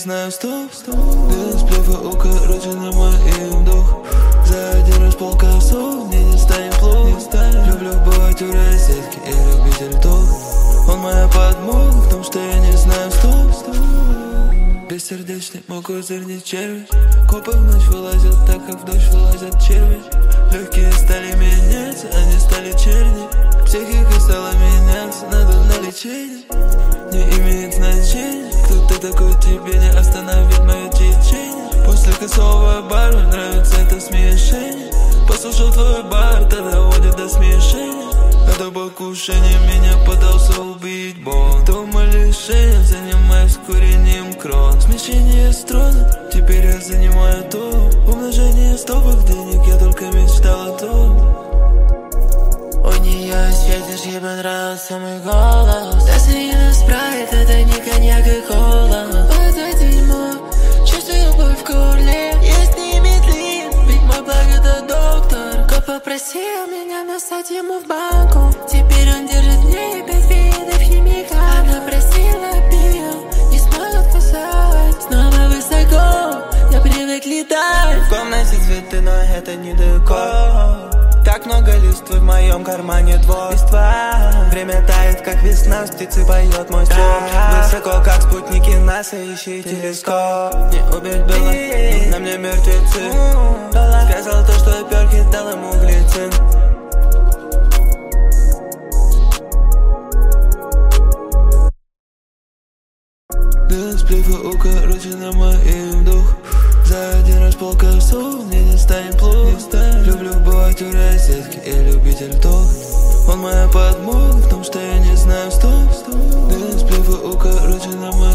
знаю, стоп. Без плюха укорочена моим дух. За один раз полкосов, мне не станет плохо. Люблю бывать у розетки, я любитель ток. Он моя подмога в том, что я не знаю, стоп. Бессердечный мой козырь не червь. Копы в ночь вылазят, так как в дождь вылазят черви. Легкие стали меняться, они стали черни. Психика стала меняться, надо на лечение. Не имеет значения, кто ты такой, тебе не остановит мое течение. После косого бара нравится это смешение. Послушал твой бар, это доводит до смешения. Это покушение, меня пытался убить Бог. Дома лишением, занимаюсь курением крон. Смещение строна, теперь я занимаю то. Умножение стопов денег, я только мечтал о том. Ой, не я светишь, ей понравился мой голос. Достоянно спрайт, это не коньяк и кола. Это дерьмо, чувствую боль в горле. Есть не медлит, ведь мой благ это доктор. Коп попросил меня насать ему в банку. Теперь он держит мне 5 видов химикатов. Она просила пил, не смог отказать. Снова высоко, я привык летать. В комнате цветы, но это не декор. Так много листвы в моем кармане твой листва. Время тает, как весна, с птицы поет мой стук. Высоко, как спутники НАСА, ищи телескоп. Не убить было, на мне мертвецы. Сказал то, что перки, дал ему глицин. Без плюха укорочена моим дух. За один раз полкосов, мне не станет плохо. Люблю бывать у розетки, я любитель ток. Он моя подмога в том, что я не знаю, стоп. Без плюха укорочена моим дух.